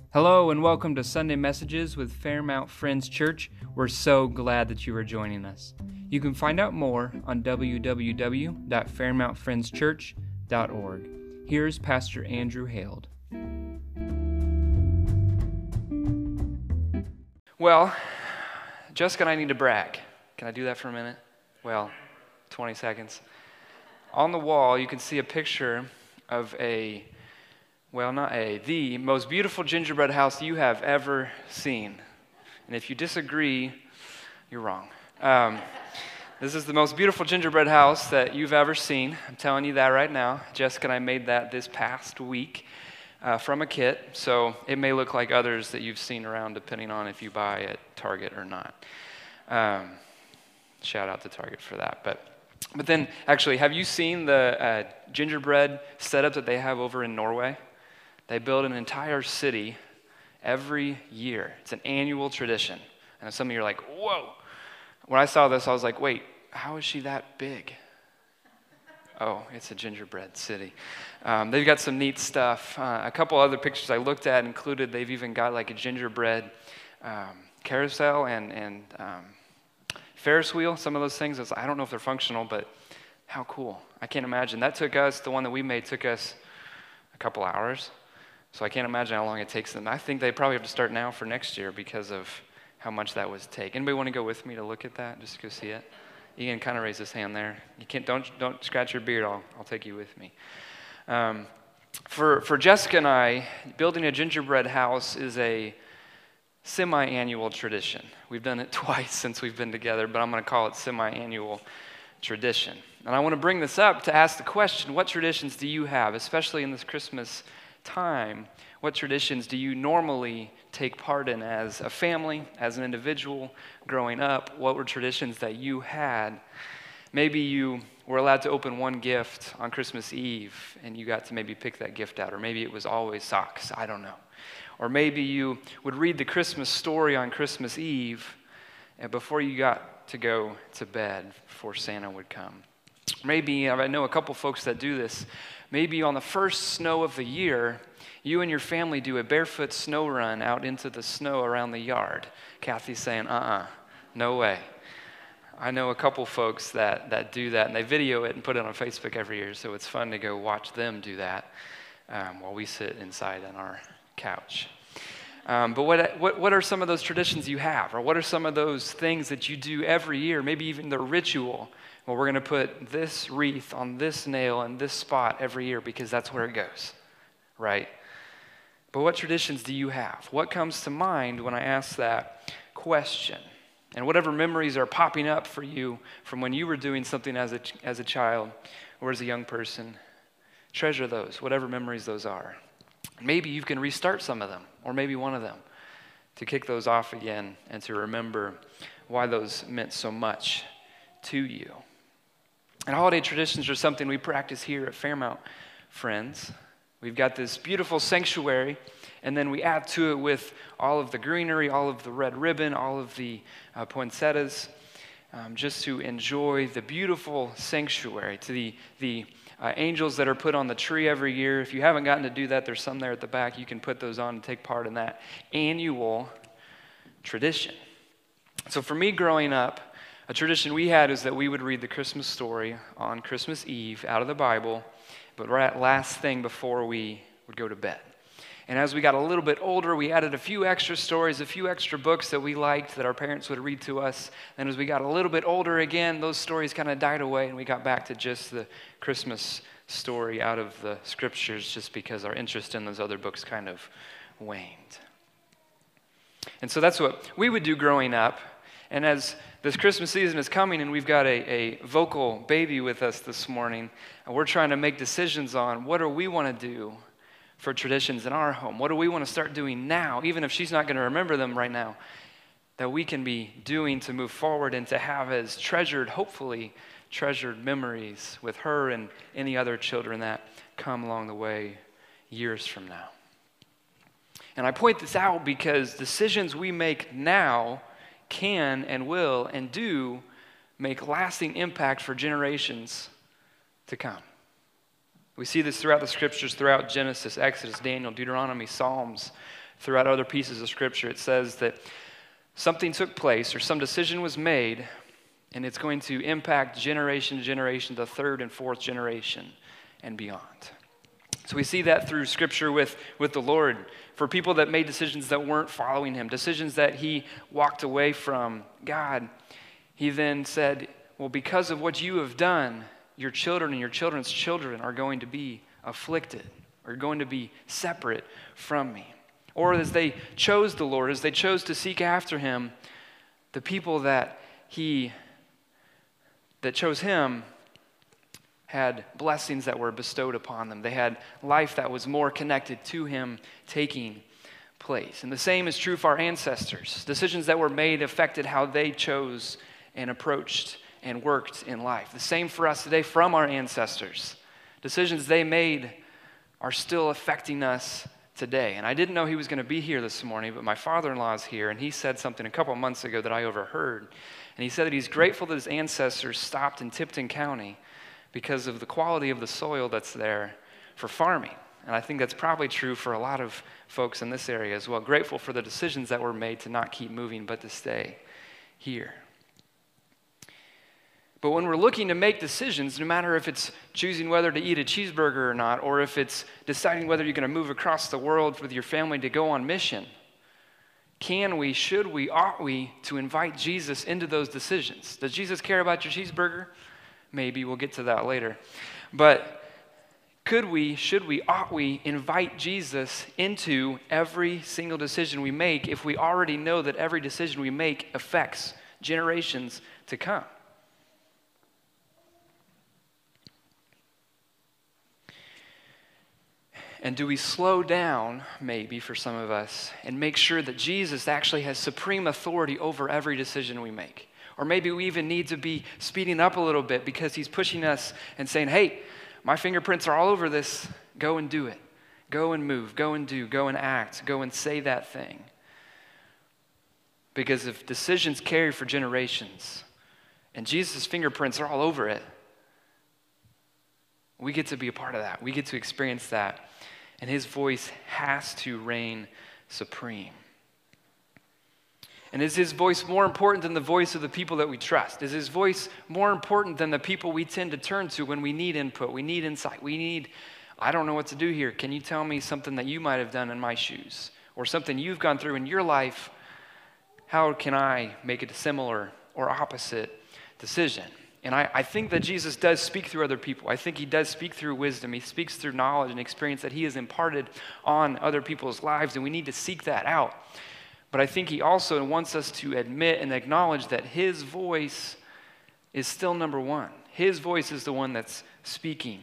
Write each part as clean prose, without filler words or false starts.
Hello and welcome to Sunday Messages with Fairmount Friends Church. We're so glad that you are joining us. You can find out more on www.fairmountfriendschurch.org. Here's Pastor Andrew Hald. Well, Jessica and I need to brag. Can I do that for a minute? Well, 20 seconds. On the wall, you can see a picture of the most beautiful gingerbread house you have ever seen. And if you disagree, you're wrong. This is the most beautiful gingerbread house that you've ever seen. I'm telling you that right now. Jessica and I made that this past week from a kit, so it may look like others that you've seen around depending on if you buy at Target or not. Shout out to Target for that. But then, actually, have you seen the gingerbread setup that they have over in Norway? They build an entire city every year. It's an annual tradition. And some of you are like, whoa. When I saw this, I was like, wait, how is she that big? Oh, it's a gingerbread city. They've got some neat stuff. A couple other pictures I looked at included, they've even got like a gingerbread carousel and Ferris wheel, some of those things. I don't know if they're functional, but how cool. I can't imagine. The one that we made took us a couple hours. So I can't imagine how long it takes them. I think they probably have to start now for next year because of how much that would take. Anybody want to go with me to look at that, just to go see it? Ian kind of raised his hand there. You can't. Don't scratch your beard. I'll take you with me. For Jessica and I, building a gingerbread house is a semi-annual tradition. We've done it twice since we've been together, but I'm going to call it semi-annual tradition. And I want to bring this up to ask the question: what traditions do you have, especially in this Christmas time? What traditions do you normally take part in as a family, as an individual growing up? What were traditions that you had? Maybe you were allowed to open one gift on Christmas Eve and you got to maybe pick that gift out, or maybe it was always socks, I don't know. Or maybe you would read the Christmas story on Christmas Eve and before you got to go to bed, before Santa would come. Maybe, I know a couple folks that do this, maybe on the first snow of the year, you and your family do a barefoot snow run out into the snow around the yard. Kathy's saying, no way. I know a couple folks that do that, and they video it and put it on Facebook every year, so it's fun to go watch them do that while we sit inside on our couch. But what are some of those traditions you have? Or what are some of those things that you do every year, maybe even the ritual? Well, we're going to put this wreath on this nail in this spot every year because that's where it goes, right? But what traditions do you have? What comes to mind when I ask that question? And whatever memories are popping up for you from when you were doing something as a child or as a young person, treasure those, whatever memories those are. Maybe you can restart some of them, or maybe one of them, to kick those off again and to remember why those meant so much to you. And holiday traditions are something we practice here at Fairmount Friends. We've got this beautiful sanctuary, and then we add to it with all of the greenery, all of the red ribbon, all of the poinsettias, just to enjoy the beautiful sanctuary, to the angels that are put on the tree every year. If you haven't gotten to do that, there's some there at the back. You can put those on and take part in that annual tradition. So for me growing up, a tradition we had is that we would read the Christmas story on Christmas Eve out of the Bible, but right last thing before we would go to bed. And as we got a little bit older, we added a few extra stories, a few extra books that we liked that our parents would read to us. Then as we got a little bit older again, those stories kind of died away and we got back to just the Christmas story out of the scriptures just because our interest in those other books kind of waned. And so that's what we would do growing up. And as this Christmas season is coming and we've got a vocal baby with us this morning, and we're trying to make decisions on what do we want to do for traditions in our home? What do we want to start doing now, even if she's not going to remember them right now, that we can be doing to move forward and to have as hopefully treasured memories with her and any other children that come along the way years from now. And I point this out because decisions we make now can and will and do make lasting impact for generations to come. We see this throughout the scriptures, throughout Genesis, Exodus, Daniel, Deuteronomy, Psalms, throughout other pieces of Scripture, it says that something took place or some decision was made, and it's going to impact generation to generation, the third and fourth generation and beyond. So we see that through Scripture with the Lord. For people that made decisions that weren't following him, decisions that he walked away from God, he then said, well, because of what you have done, your children and your children's children are going to be afflicted, are going to be separate from me. Or as they chose the Lord, as they chose to seek after him, the people that chose him had blessings that were bestowed upon them. They had life that was more connected to him taking place. And the same is true for our ancestors. Decisions that were made affected how they chose and approached and worked in life. The same for us today from our ancestors. Decisions they made are still affecting us today. And I didn't know he was going to be here this morning, but my father-in-law is here, and he said something a couple of months ago that I overheard. And he said that he's grateful that his ancestors stopped in Tipton County because of the quality of the soil that's there for farming. And I think that's probably true for a lot of folks in this area as well. Grateful for the decisions that were made to not keep moving, but to stay here. But when we're looking to make decisions, no matter if it's choosing whether to eat a cheeseburger or not, or if it's deciding whether you're going to move across the world with your family to go on mission, can we, should we, ought we to invite Jesus into those decisions? Does Jesus care about your cheeseburger? Maybe, we'll get to that later. But could we, should we, ought we invite Jesus into every single decision we make if we already know that every decision we make affects generations to come? And do we slow down, maybe for some of us, and make sure that Jesus actually has supreme authority over every decision we make? Or maybe we even need to be speeding up a little bit because he's pushing us and saying, hey, my fingerprints are all over this. Go and do it. Go and move. Go and do. Go and act. Go and say that thing. Because if decisions carry for generations and Jesus' fingerprints are all over it, we get to be a part of that. We get to experience that. And his voice has to reign supreme. And is his voice more important than the voice of the people that we trust? Is his voice more important than the people we tend to turn to when we need input, we need insight, I don't know what to do here. Can you tell me something that you might have done in my shoes? Or something you've gone through in your life? How can I make a similar or opposite decision? And I think that Jesus does speak through other people. I think he does speak through wisdom. He speaks through knowledge and experience that he has imparted on other people's lives, and we need to seek that out. But I think he also wants us to admit and acknowledge that his voice is still number one. His voice is the one that's speaking.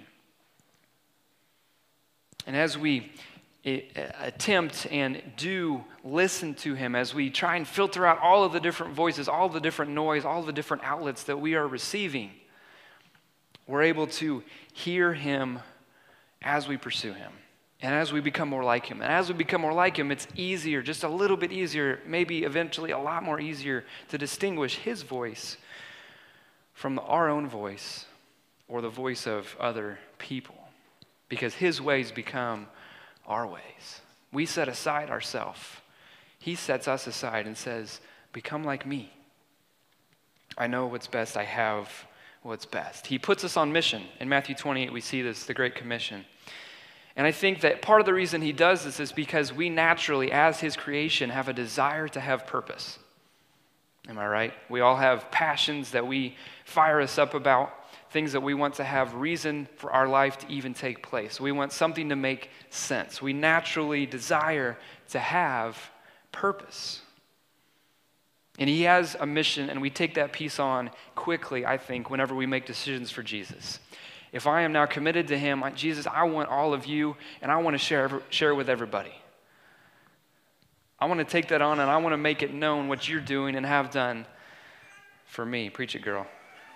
And as we attempt and do listen to him, as we try and filter out all of the different voices, all the different noise, all the different outlets that we are receiving, we're able to hear him as we pursue him. And as we become more like him. And as we become more like him, it's easier, just a little bit easier, maybe eventually a lot more easier to distinguish his voice from our own voice or the voice of other people. Because his ways become our ways. We set aside ourselves. He sets us aside and says, become like me. I know what's best. I have what's best. He puts us on mission. In Matthew 28, we see this, the Great Commission. And I think that part of the reason he does this is because we naturally, as his creation, have a desire to have purpose. Am I right? We all have passions that we fire us up about, things that we want to have reason for our life to even take place. We want something to make sense. We naturally desire to have purpose. And he has a mission, and we take that piece on quickly, I think, whenever we make decisions for Jesus. If I am now committed to him, Jesus, I want all of you, and I want to share with everybody. I want to take that on, and I want to make it known what you're doing and have done for me. Preach it, girl.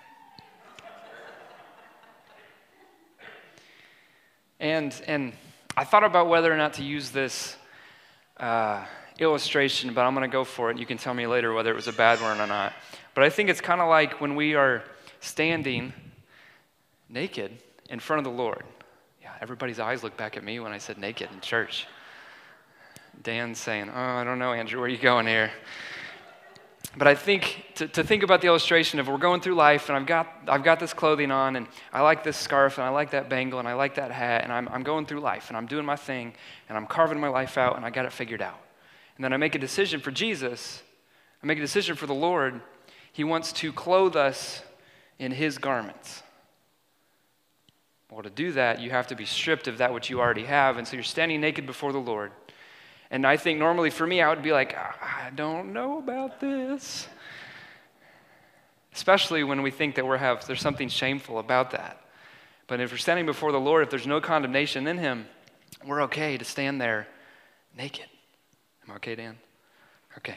And I thought about whether or not to use this illustration, but I'm going to go for it. You can tell me later whether it was a bad one or not. But I think it's kind of like when we are standing naked in front of the Lord. Yeah, everybody's eyes look back at me when I said naked in church. Dan's saying, oh, I don't know, Andrew, where are you going here? But I think to think about the illustration of we're going through life and I've got this clothing on and I like this scarf and I like that bangle and I like that hat and I'm going through life and I'm doing my thing and I'm carving my life out and I got it figured out. And then I make a decision for Jesus. I make a decision for the Lord. He wants to clothe us in his garments. Well, to do that, you have to be stripped of that which you already have. And so you're standing naked before the Lord. And I think normally for me, I would be like, I don't know about this. Especially when we think that there's something shameful about that. But if we're standing before the Lord, if there's no condemnation in him, we're okay to stand there naked. Am I okay, Dan? Okay.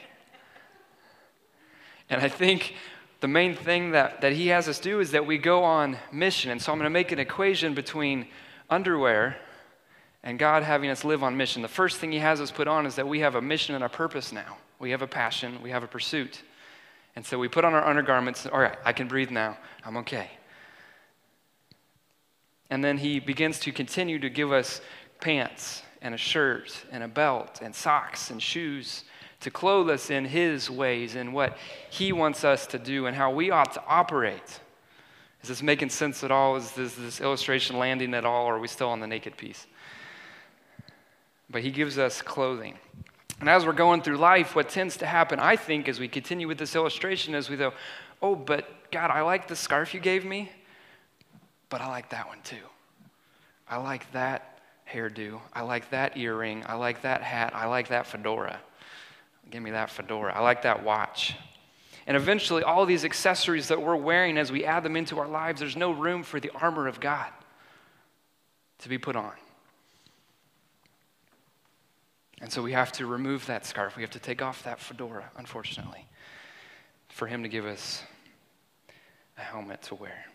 And I think the main thing that he has us do is that we go on mission. And so I'm going to make an equation between underwear and God having us live on mission. The first thing he has us put on is that we have a mission and a purpose now. We have a passion, we have a pursuit. And so we put on our undergarments, all right, I can breathe now, I'm okay. And then he begins to continue to give us pants and a shirt and a belt and socks and shoes to clothe us in his ways and what he wants us to do and how we ought to operate. Is this making sense at all? Is this illustration landing at all, or are we still on the naked piece? But he gives us clothing. And as we're going through life, what tends to happen, I think, as we continue with this illustration, is we go, oh, but God, I like the scarf you gave me, but I like that one too. I like that hairdo. I like that earring. I like that hat. I like that fedora. Give me that fedora. I like that watch. And eventually, all these accessories that we're wearing, as we add them into our lives, there's no room for the armor of God to be put on. And so we have to remove that scarf. We have to take off that fedora, unfortunately, for him to give us a helmet to wear.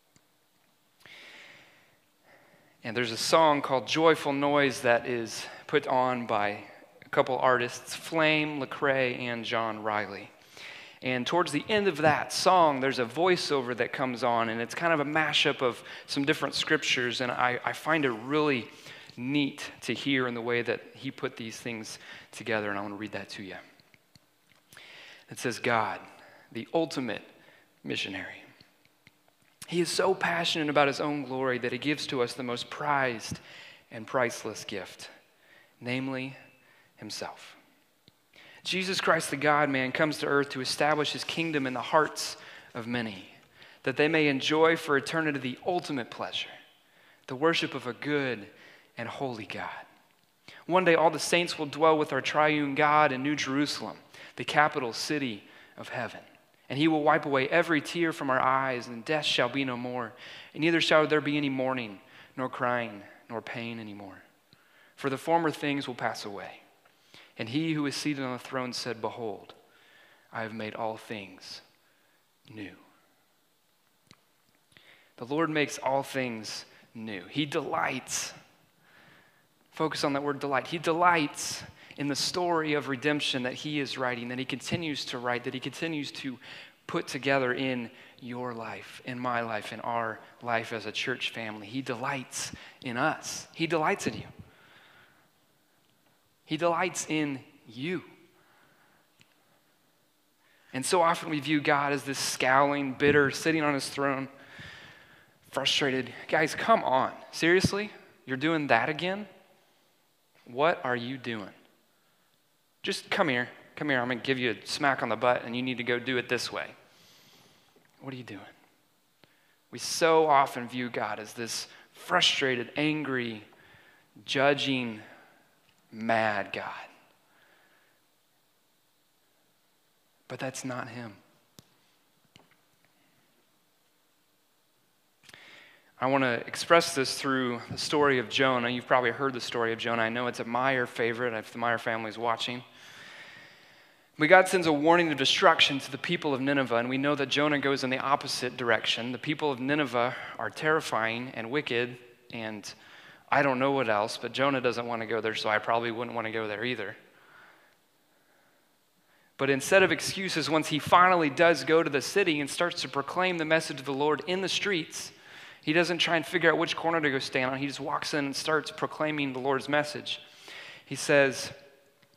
And there's a song called Joyful Noise that is put on by a couple artists, Flame, Lecrae, and John Riley. And towards the end of that song, there's a voiceover that comes on, and it's kind of a mashup of some different scriptures, and I find it really neat to hear in the way that he put these things together, and I want to read that to you. It says, God, the ultimate missionary. He is so passionate about his own glory that he gives to us the most prized and priceless gift, namely himself. Jesus Christ, the God-man, comes to earth to establish his kingdom in the hearts of many, that they may enjoy for eternity the ultimate pleasure, the worship of a good and holy God. One day all the saints will dwell with our triune God in New Jerusalem, the capital city of heaven. And he will wipe away every tear from our eyes, and death shall be no more. And neither shall there be any mourning, nor crying, nor pain anymore. For the former things will pass away. And he who is seated on the throne said, Behold, I have made all things new. The Lord makes all things new. He delights. Focus on that word delight. He delights in the story of redemption that he is writing, that he continues to write, that he continues to put together in your life, in my life, in our life as a church family. He delights in us. He delights in you. He delights in you. And so often we view God as this scowling, bitter, sitting on his throne, frustrated. Guys, come on. Seriously? You're doing that again? What are you doing? Just come here. Come here. I'm going to give you a smack on the butt, and you need to go do it this way. What are you doing? We so often view God as this frustrated, angry, judging, mad God. But that's not him. I want to express this through the story of Jonah. You've probably heard the story of Jonah. I know it's a Meyer favorite if the Meyer family's watching. But God sends a warning of destruction to the people of Nineveh, and we know that Jonah goes in the opposite direction. The people of Nineveh are terrifying and wicked, and I don't know what else, but Jonah doesn't want to go there, so I probably wouldn't want to go there either. But instead of excuses, once he finally does go to the city and starts to proclaim the message of the Lord in the streets, he doesn't try and figure out which corner to go stand on. He just walks in and starts proclaiming the Lord's message. He says,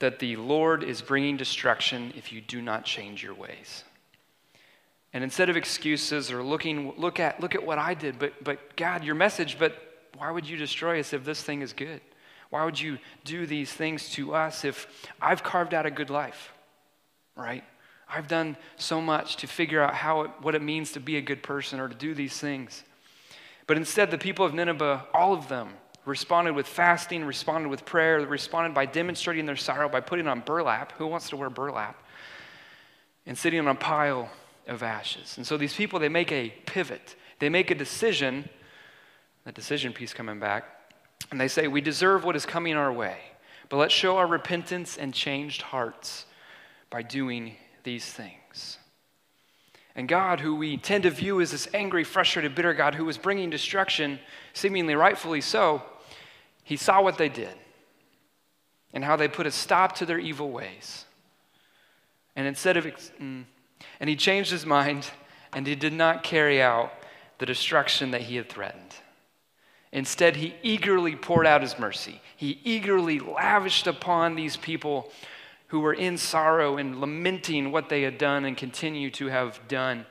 that the Lord is bringing destruction if you do not change your ways. And instead of excuses or look at what I did, but God, your message, but why would you destroy us if this thing is good? Why would you do these things to us if I've carved out a good life, right? I've done so much to figure out what it means to be a good person or to do these things. But instead, the people of Nineveh, all of them, responded with fasting, responded with prayer, responded by demonstrating their sorrow by putting on burlap. Who wants to wear burlap? And sitting on a pile of ashes. And so these people, they make a pivot. They make a decision, that decision piece coming back, and they say, we deserve what is coming our way, but let's show our repentance and changed hearts by doing these things. And God, who we tend to view as this angry, frustrated, bitter God who was bringing destruction, seemingly rightfully so, he saw what they did and how they put a stop to their evil ways. And and he changed his mind, and he did not carry out the destruction that he had threatened. Instead, he eagerly poured out his mercy. He eagerly lavished upon these people who were in sorrow and lamenting what they had done and continue to have done.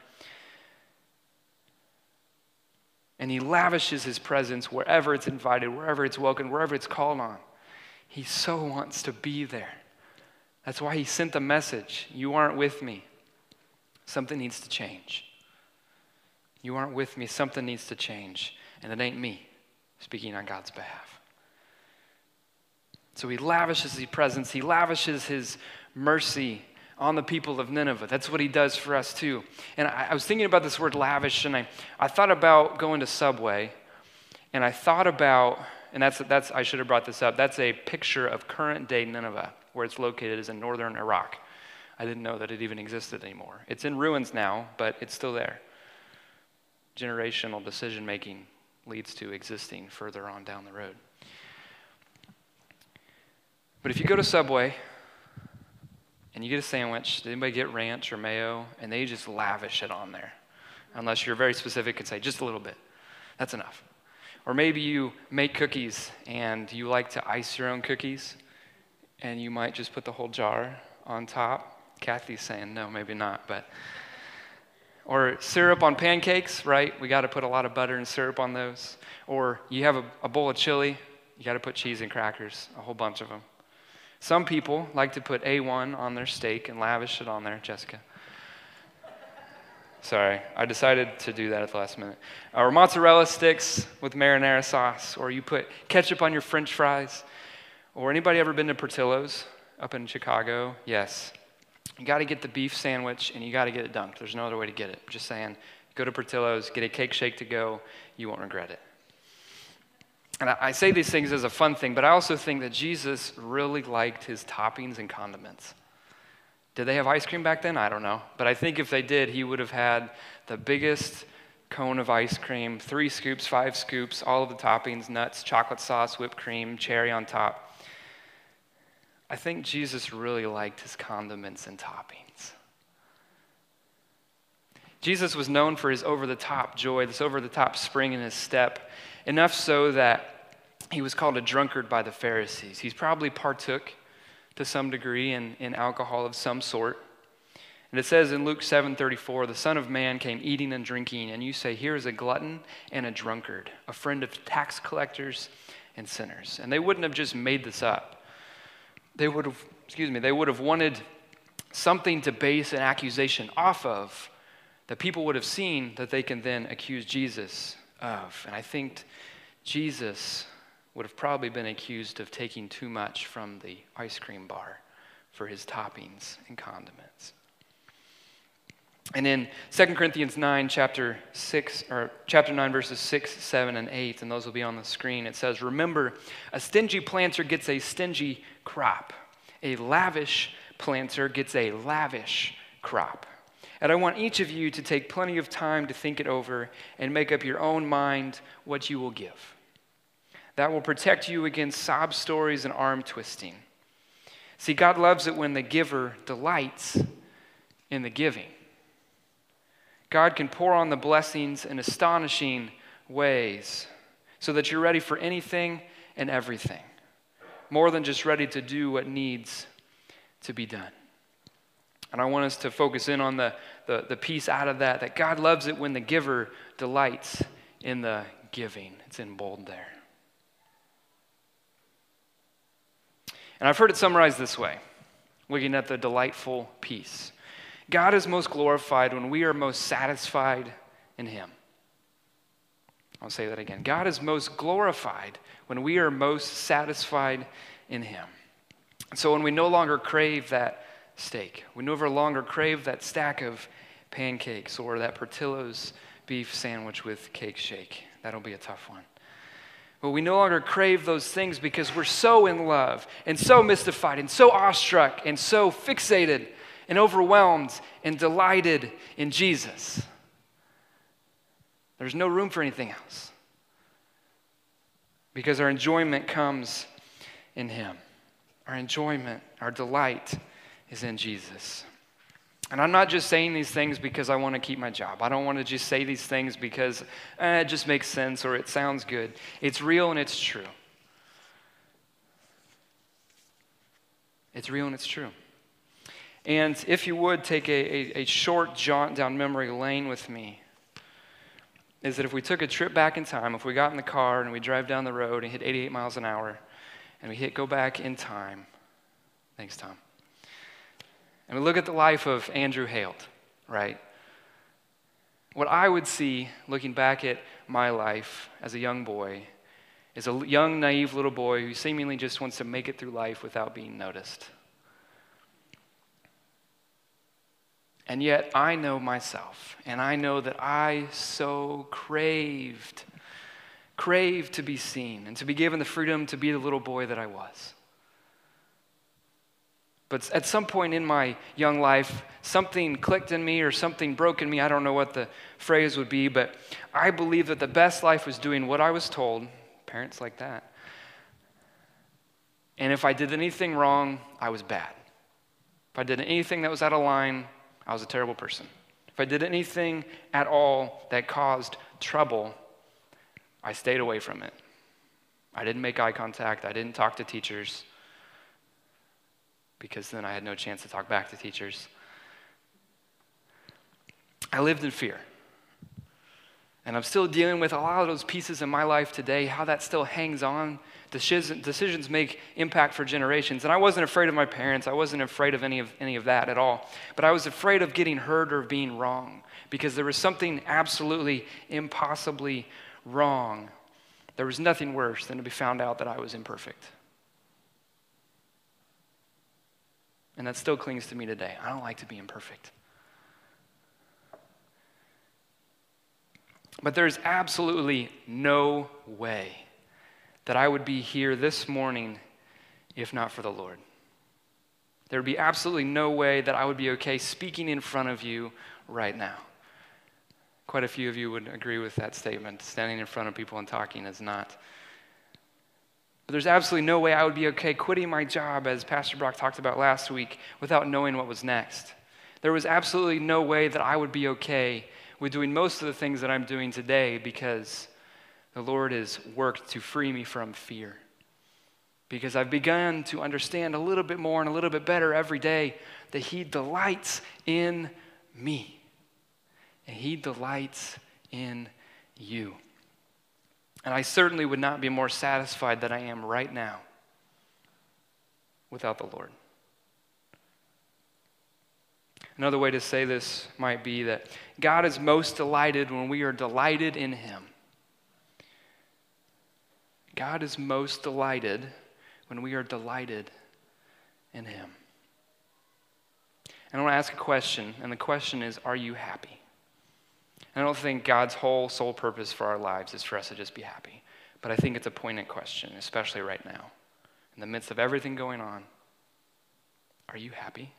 And he lavishes his presence wherever it's invited, wherever it's welcomed, wherever it's called on. He so wants to be there. That's why he sent the message. You aren't with me. Something needs to change. You aren't with me. Something needs to change. And it ain't me speaking on God's behalf. So he lavishes his presence. He lavishes his mercy on the people of Nineveh. That's what he does for us too. And I was thinking about this word lavish, and I thought about going to Subway, and I thought about, and that's I should have brought this up, that's a picture of current day Nineveh, where it's located is in northern Iraq. I didn't know that it even existed anymore. It's in ruins now, but it's still there. Generational decision making leads to existing further on down the road. But if you go to Subway and you get a sandwich, does anybody get ranch or mayo? And they just lavish it on there. Unless you're very specific and say, just a little bit. That's enough. Or maybe you make cookies and you like to ice your own cookies, and you might just put the whole jar on top. Kathy's saying, no, maybe not, but... Or syrup on pancakes, right? We got to put a lot of butter and syrup on those. Or you have a bowl of chili, you got to put cheese and crackers, a whole bunch of them. Some people like to put A1 on their steak and lavish it on there. Jessica. Sorry, I decided to do that at the last minute. Or mozzarella sticks with marinara sauce. Or you put ketchup on your French fries. Or anybody ever been to Portillo's up in Chicago? Yes. You got to get the beef sandwich, and you got to get it dunked. There's no other way to get it. Just saying, go to Portillo's, get a cake shake to go. You won't regret it. And I say these things as a fun thing, but I also think that Jesus really liked his toppings and condiments. Did they have ice cream back then? I don't know. But I think if they did, he would have had the biggest cone of ice cream, 3 scoops, 5 scoops, all of the toppings, nuts, chocolate sauce, whipped cream, cherry on top. I think Jesus really liked his condiments and toppings. Jesus was known for his over-the-top joy, this over-the-top spring in his step, enough so that he was called a drunkard by the Pharisees. He probably partook to some degree in alcohol of some sort. And it says in Luke 7:34, the Son of Man came eating and drinking, and you say, here is a glutton and a drunkard, a friend of tax collectors and sinners. And they wouldn't have just made this up. They would have wanted something to base an accusation off of that people would have seen that they can then accuse Jesus of. And I think Jesus would have probably been accused of taking too much from the ice cream bar for his toppings and condiments. And in 2 Corinthians 9, chapter 9, verses 6, 7, and 8, and those will be on the screen, it says, remember, a stingy planter gets a stingy crop. A lavish planter gets a lavish crop. And I want each of you to take plenty of time to think it over and make up your own mind what you will give. That will protect you against sob stories and arm twisting. See, God loves it when the giver delights in the giving. God can pour on the blessings in astonishing ways so that you're ready for anything and everything. More than just ready to do what needs to be done. And I want us to focus in on the piece out of that God loves it when the giver delights in the giving. It's in bold there. And I've heard it summarized this way, looking at the delightful piece. God is most glorified when we are most satisfied in him. I'll say that again. God is most glorified when we are most satisfied in him. And so when we no longer crave that steak, we no longer crave that stack of pancakes or that Portillo's beef sandwich with cake shake. That'll be a tough one. But we no longer crave those things because we're so in love and so mystified and so awestruck and so fixated and overwhelmed and delighted in Jesus. There's no room for anything else because our enjoyment comes in him. Our enjoyment, our delight is in Jesus. And I'm not just saying these things because I want to keep my job. I don't want to just say these things because it just makes sense or it sounds good. It's real and it's true. It's real and it's true. And if you would take a short jaunt down memory lane with me, is that if we took a trip back in time, if we got in the car and we drive down the road and hit 88 miles an hour, and we hit go back in time, thanks, Tom, and we look at the life of Andrew Hale, right? What I would see looking back at my life as a young boy is a young, naive little boy who seemingly just wants to make it through life without being noticed. And yet I know myself, and I know that I so craved to be seen and to be given the freedom to be the little boy that I was. But at some point in my young life, something clicked in me or something broke in me. I don't know what the phrase would be, but I believe that the best life was doing what I was told, parents like that. And if I did anything wrong, I was bad. If I did anything that was out of line, I was a terrible person. If I did anything at all that caused trouble, I stayed away from it. I didn't make eye contact. I didn't talk to teachers because then I had no chance to talk back to teachers. I lived in fear. And I'm still dealing with a lot of those pieces in my life today, how that still hangs on. Decisions make impact for generations. And I wasn't afraid of my parents. I wasn't afraid of any of that at all. But I was afraid of getting hurt or being wrong because there was something absolutely impossibly wrong. There was nothing worse than to be found out that I was imperfect. And that still clings to me today. I don't like to be imperfect. But there's absolutely no way that I would be here this morning if not for the Lord. There would be absolutely no way that I would be okay speaking in front of you right now. Quite a few of you would agree with that statement. Standing in front of people and talking is not. But there's absolutely no way I would be okay quitting my job, as Pastor Brock talked about last week, without knowing what was next. There was absolutely no way that I would be okay with doing most of the things that I'm doing today because the Lord has worked to free me from fear. Because I've begun to understand a little bit more and a little bit better every day that he delights in me. And he delights in you. And I certainly would not be more satisfied than I am right now without the Lord. Another way to say this might be that God is most delighted when we are delighted in him. God is most delighted when we are delighted in him. And I want to ask a question, and the question is, are you happy? And I don't think God's whole sole purpose for our lives is for us to just be happy. But I think it's a poignant question, especially right now. In the midst of everything going on, are you happy?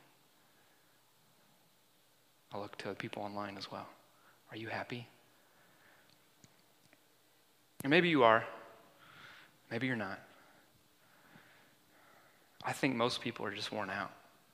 I'll look to people online as well. Are you happy? And maybe you are. Maybe you're not. I think most people are just worn out.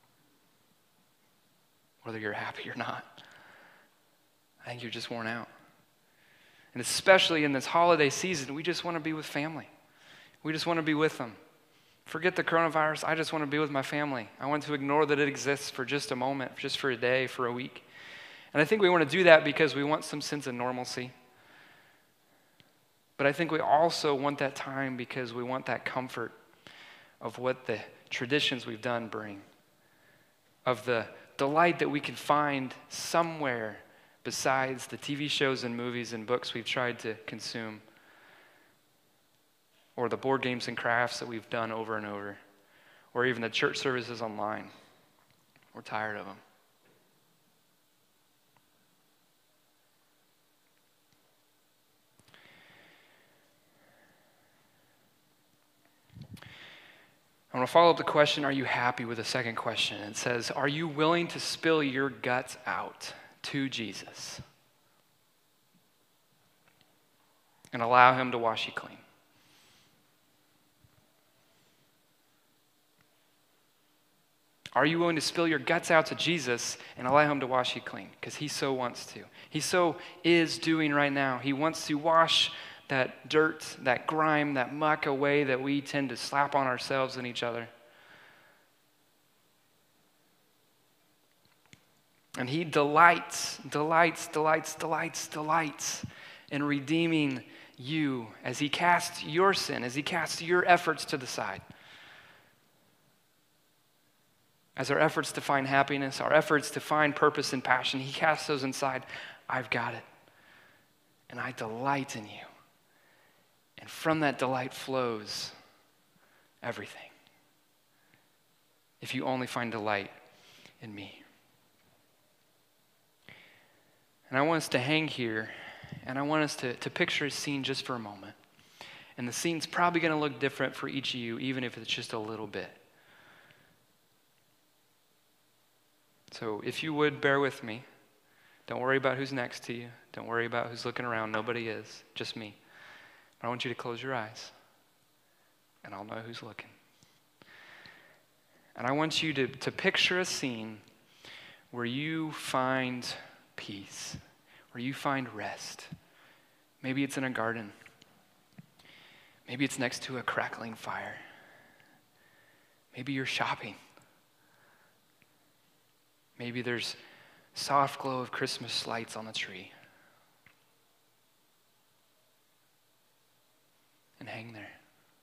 Whether you're happy or not. I think you're just worn out. And especially in this holiday season, we just want to be with family. We just want to be with them. Forget the coronavirus. I just want to be with my family. I want to ignore that it exists for just a moment, just for a day, for a week. And I think we want to do that because we want some sense of normalcy. But I think we also want that time because we want that comfort of what the traditions we've done bring, of the delight that we can find somewhere besides the TV shows and movies and books we've tried to consume, or the board games and crafts that we've done over and over, or even the church services online. We're tired of them. I want to follow up the question, are you happy, with the second question? It says, are you willing to spill your guts out to Jesus and allow him to wash you clean? Are you willing to spill your guts out to Jesus and allow him to wash you clean? Because he so wants to. He so is doing right now. He wants to wash that dirt, that grime, that muck away that we tend to slap on ourselves and each other. And he delights in redeeming you as he casts your sin, as he casts your efforts to the side. As our efforts to find happiness, our efforts to find purpose and passion, he casts those inside. I've got it. And I delight in you. And from that delight flows everything. If you only find delight in me. And I want us to hang here, and I want us to picture a scene just for a moment. And the scene's probably going to look different for each of you, even if it's just a little bit. So if you would, bear with me. Don't worry about who's next to you. Don't worry about who's looking around. Nobody is, just me. I want you to close your eyes, and I'll know who's looking. And I want you to picture a scene where you find peace, where you find rest. Maybe it's in a garden. Maybe it's next to a crackling fire. Maybe you're shopping. Maybe there's soft glow of Christmas lights on the tree. And hang there.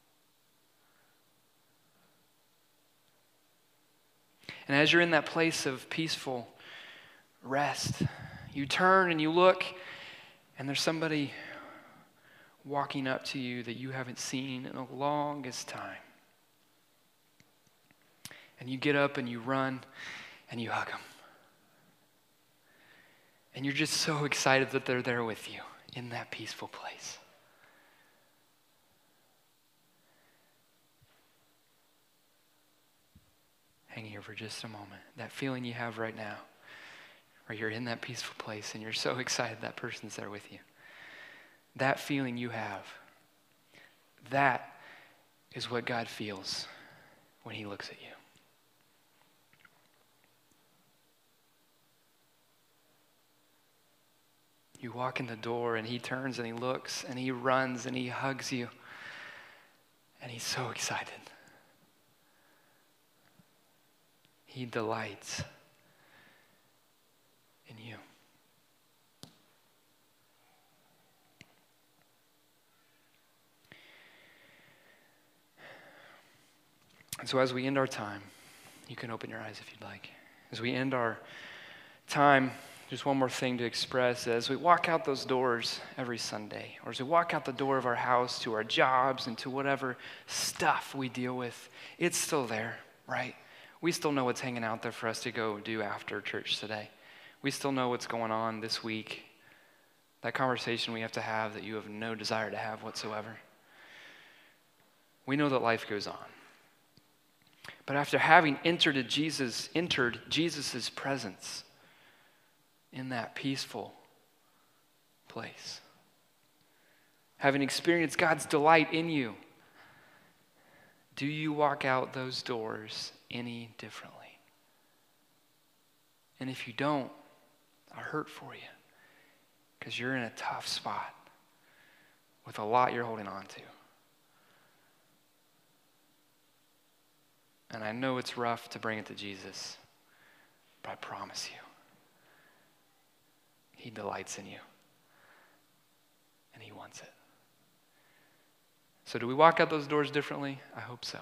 And as you're in that place of peaceful rest, you turn and you look, and there's somebody walking up to you that you haven't seen in the longest time. And you get up and you run and you hug them. And you're just so excited that they're there with you in that peaceful place. Hang here for just a moment. That feeling you have right now, where you're in that peaceful place and you're so excited that person's there with you. That feeling you have, that is what God feels when he looks at you. You walk in the door and he turns and he looks and he runs and he hugs you. And he's so excited. He delights in you. And so as we end our time, you can open your eyes if you'd like. As we end our time, just one more thing to express. As we walk out those doors every Sunday, or as we walk out the door of our house to our jobs and to whatever stuff we deal with, it's still there, right? We still know what's hanging out there for us to go do after church today. We still know what's going on this week. That conversation we have to have that you have no desire to have whatsoever. We know that life goes on. But after having entered Jesus' presence in that peaceful place, having experienced God's delight in you, do you walk out those doors any differently? And if you don't, I hurt for you, because you're in a tough spot with a lot you're holding on to. And I know it's rough to bring it to Jesus, but I promise you, he delights in you. And he wants it. So do we walk out those doors differently? I hope so.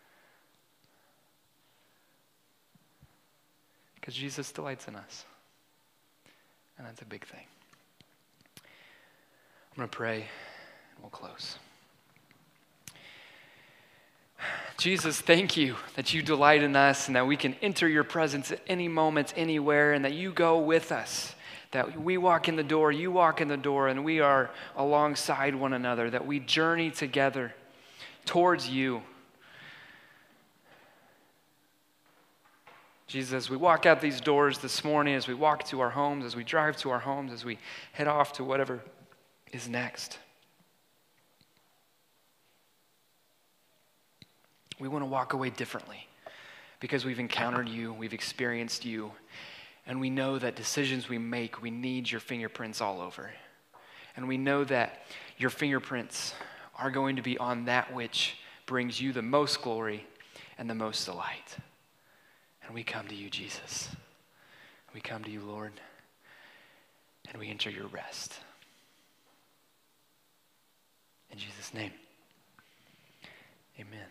Because Jesus delights in us. And that's a big thing. I'm going to pray and we'll close. Jesus, thank you that you delight in us and that we can enter your presence at any moment, anywhere, and that you go with us. That we walk in the door, you walk in the door, and we are alongside one another, that we journey together towards you. Jesus, as we walk out these doors this morning, as we walk to our homes, as we drive to our homes, as we head off to whatever is next, we want to walk away differently because we've encountered you, we've experienced you, and we know that decisions we make, we need your fingerprints all over. And we know that your fingerprints are going to be on that which brings you the most glory and the most delight. And we come to you, Jesus. We come to you, Lord, and we enter your rest. In Jesus' name, amen.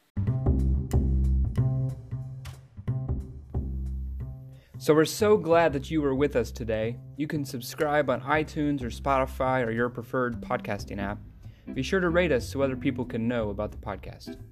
So we're so glad that you were with us today. You can subscribe on iTunes or Spotify or your preferred podcasting app. Be sure to rate us so other people can know about the podcast.